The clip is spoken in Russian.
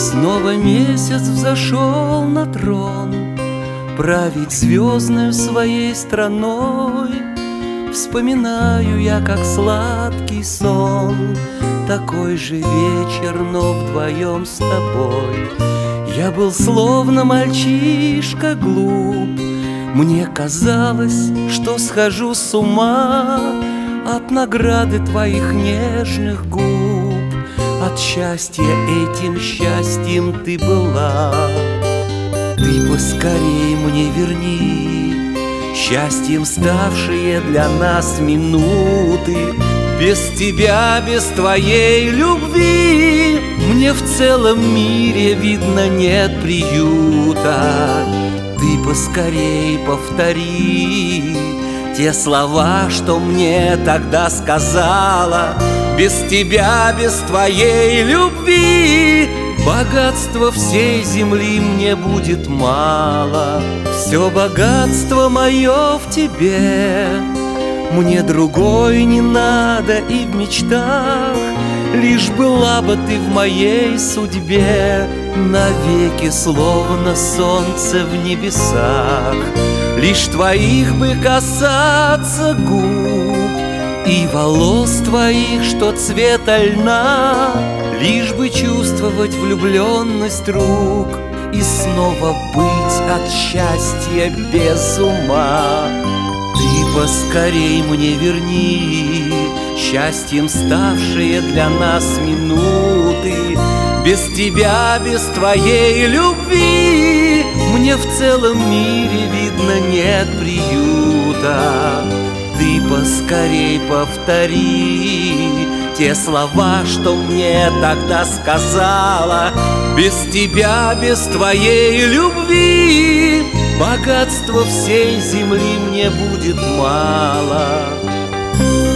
Снова месяц взошел на трон, править звездную своей страной. Вспоминаю я, как сладкий сон, такой же вечер, но вдвоем с тобой. Я был словно мальчишка глуп, мне казалось, что схожу с ума от награды твоих нежных губ. От счастья этим счастьем ты была. Ты поскорей мне верни счастьем ставшие для нас минуты. Без тебя, без твоей любви мне в целом мире, видно, нет приюта. Ты поскорей повтори те слова, что мне тогда сказала. Без тебя, без твоей любви богатства всей земли мне будет мало. Все богатство мое в тебе, мне другой не надо и в мечтах. Лишь была бы ты в моей судьбе, навеки словно солнце в небесах. Лишь твоих бы касаться губ и волос твоих, что цвета льна. Лишь бы чувствовать влюбленность рук и снова быть от счастья без ума. Ты поскорей мне верни счастьем ставшие для нас минуты. Без тебя, без твоей любви мне в целом мире, видно, нет приюта. Ты поскорей повтори те слова, что мне тогда сказала. Без тебя, без твоей любви богатства всей земли мне будет мало.